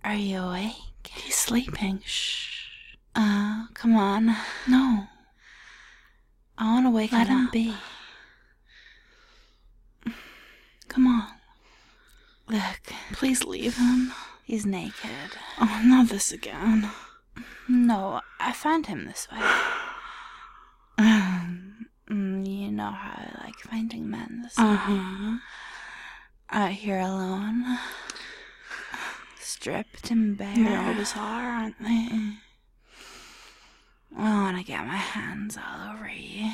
Are you awake? He's sleeping. Shh. Come on. No. I want to wake Let him up. be. Come on. Look, Please leave him. he's naked. Oh, not this again. No, I found him this way. You know how I like finding men this way. Uh-huh. Out here alone. Stripped and bare. They always are, aren't they? I want to get my hands all over you.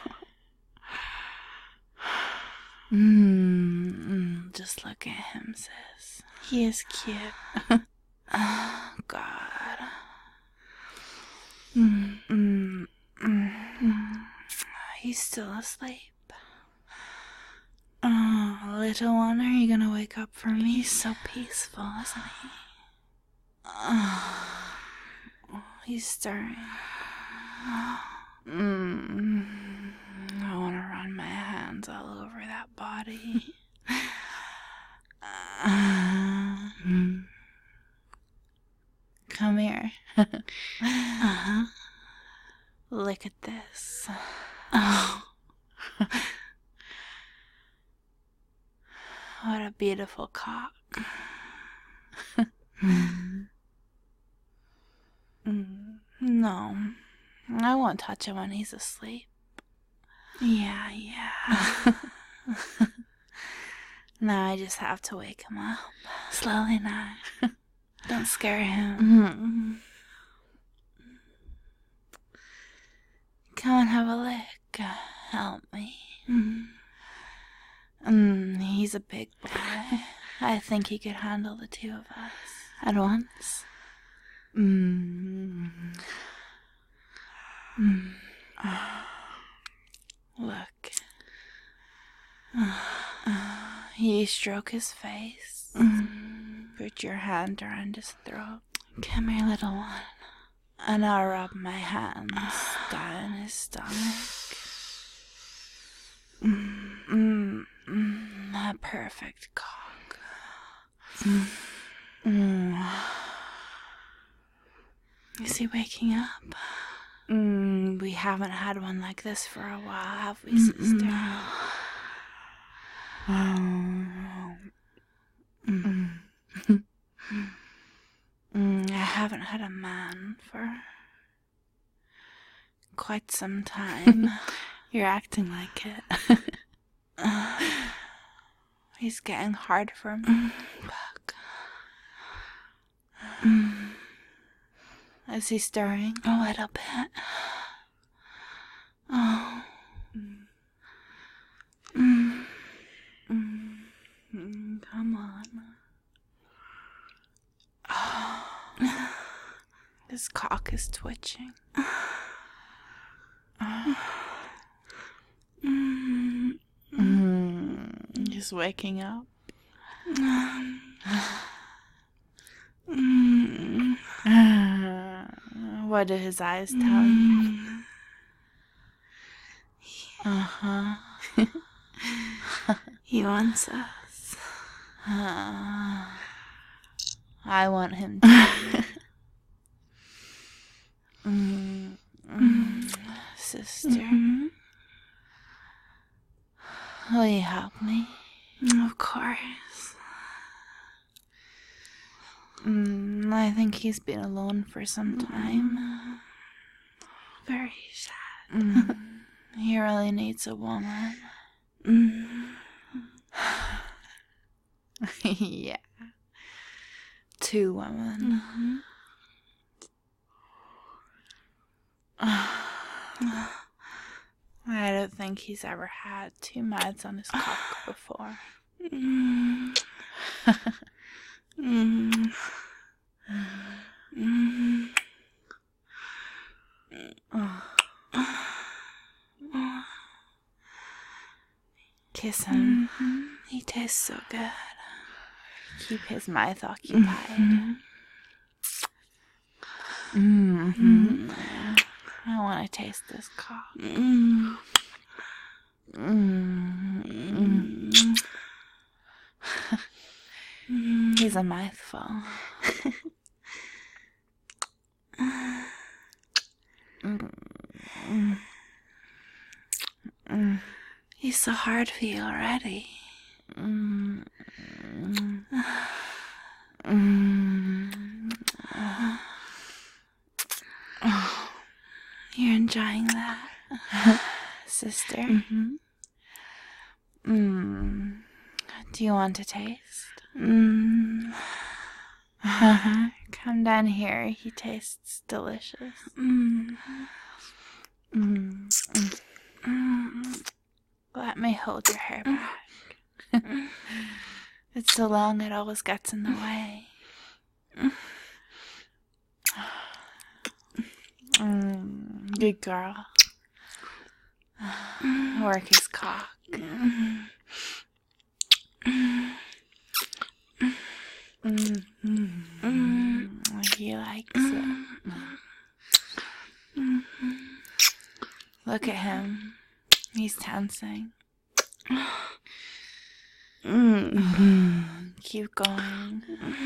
Just look at him, sis. He is cute. Oh, God. He's still asleep. Oh, little one, are you gonna wake up for me? He's so peaceful, isn't he? Oh, he's stirring. I want to run my hands all over that body. Come here. Uh-huh. Look at this. Oh. What a beautiful cock. No, I won't touch him when he's asleep. Yeah. Now I just have to wake him up. Slowly now. Don't scare him. Come and have a lick. Help me. He's a big boy. I think he could handle the two of us at once. Look. You stroke his face. Put your hand around his throat. Come here, little one. And I'll rub my hands down his stomach. A perfect cock. Is he waking up? We haven't had one like this for a while, have we, sister? I haven't had a man for quite some time. You're acting like it. He's getting hard for me. Fuck. Is he stirring? A little bit. Oh. Come on. His cock is twitching. He's waking up. What do his eyes tell you? He wants us. I want him to. Sister, will you help me? Of course. I think he's been alone for some time. Very sad. He really needs a woman. Yeah. 2 women. I don't think he's ever had 2 mouths on his cock before. Kiss him. He tastes so good. Keep his mouth occupied. I want to taste this cock. He's a mouthful. He's so hard for you already. You're enjoying that, sister? Do you want to taste? Come down here. He tastes delicious. Let me hold your hair back. It's so long it always gets in the way. Good girl. Work his cock. He likes it. Look at him. He's dancing. Keep going.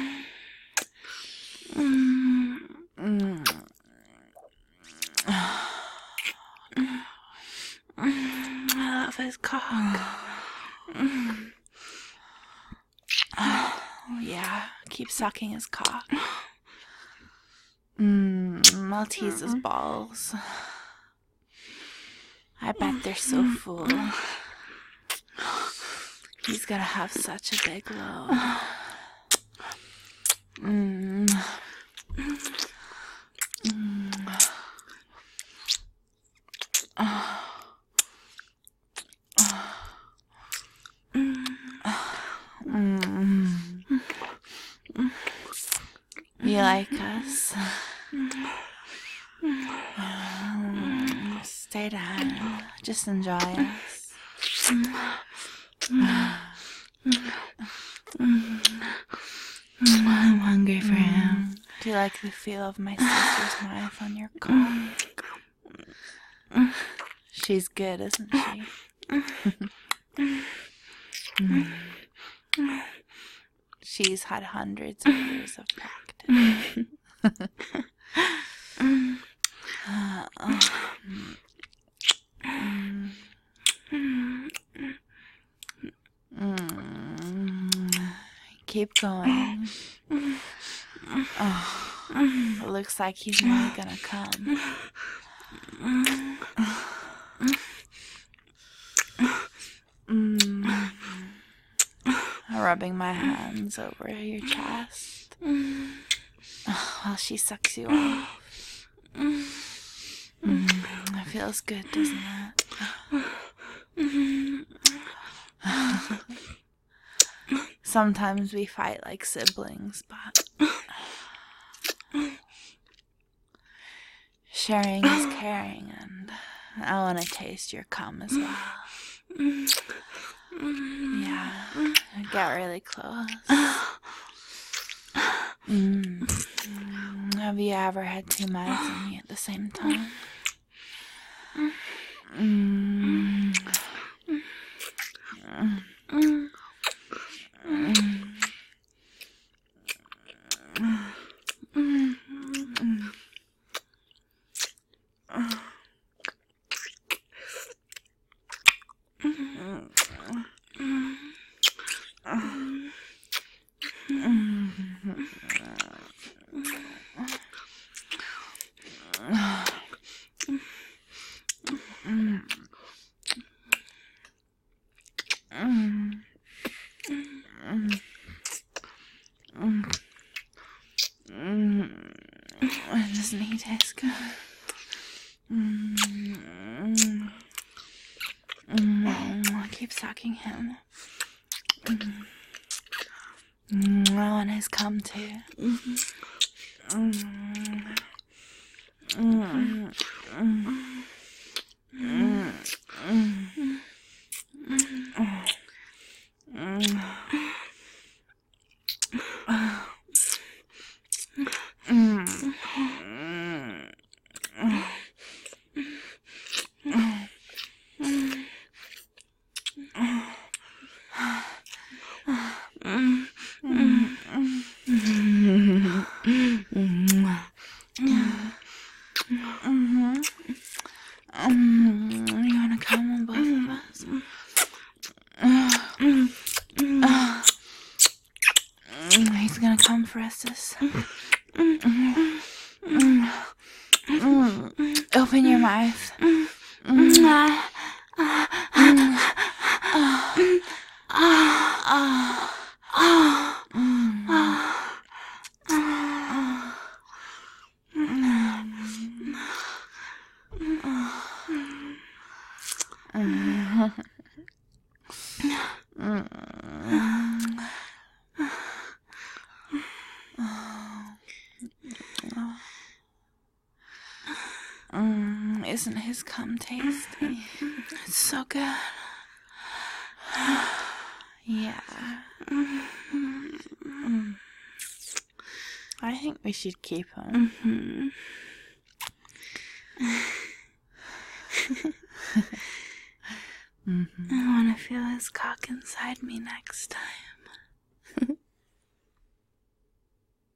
I love his cock. Yeah, keep sucking his cock. I'll tease his balls. I bet they're so full. He's gonna have such a big load. You like us? Stay down. Just enjoy us. I'm hungry for him. Do you like the feel of my sister's mouth on your cock? She's good, isn't she? She's had hundreds of years of practice. Keep going. It looks like he's really gonna come. Rubbing my hands over your chest while she sucks you off. It feels good, doesn't it? Sometimes we fight like siblings, but sharing is caring, and I want to taste your cum as well. Yeah, get really close. Have you ever had two mouths on you at the same time? Doesn't he taste good? Keep sucking him. I want his cum too. come for us, sis. Open your mouth. Isn't his cum tasty? It's so good. Yeah. I think we should keep him. I want to feel his cock inside me next time.